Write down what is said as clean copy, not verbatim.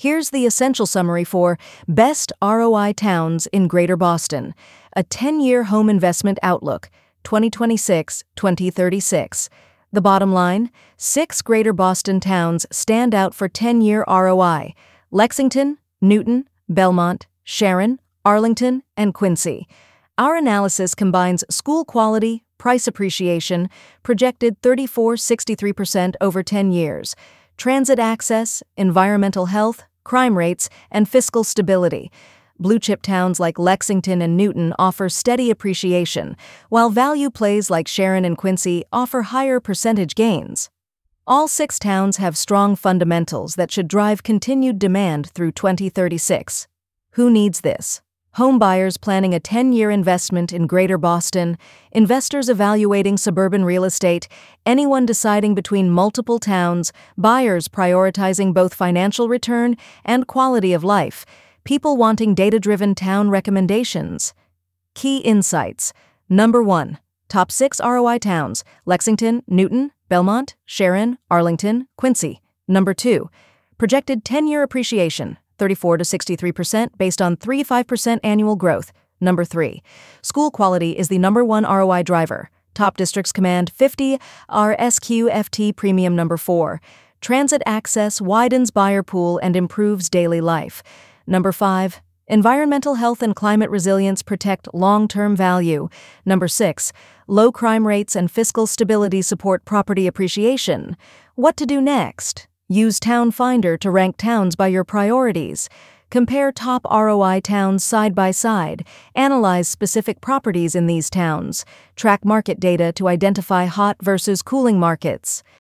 Here's the essential summary for Best ROI Towns in Greater Boston, a 10-year home investment outlook, 2026-2036. The bottom line, 6 Greater Boston towns stand out for 10-year ROI: Lexington, Newton, Belmont, Sharon, Arlington, and Quincy. Our analysis combines school quality, price appreciation, projected 34-63% over 10 years, transit access, environmental health, crime rates, and fiscal stability. Blue-chip towns like Lexington and Newton offer steady appreciation, while value plays like Sharon and Quincy offer higher percentage gains. All 6 towns have strong fundamentals that should drive continued demand through 2036. Who needs this? Home buyers planning a 10-year investment in Greater Boston, investors evaluating suburban real estate, anyone deciding between multiple towns, buyers prioritizing both financial return and quality of life, people wanting data-driven town recommendations. Key insights. Number 1. Top 6 ROI towns: Lexington, Newton, Belmont, Sharon, Arlington, Quincy. Number 2. Projected 10-year appreciation: 34-63% based on 3-5% annual growth. Number 3. School quality is the number 1 ROI driver. Top districts command 50 RSQFT premium. Number 4. Transit access widens buyer pool and improves daily life. Number 5. Environmental health and climate resilience protect long-term value. Number 6. Low crime rates and fiscal stability support property appreciation. What to do next? Use Town Finder to rank towns by your priorities. Compare top ROI towns side by side. Analyze specific properties in these towns. Track market data to identify hot versus cooling markets.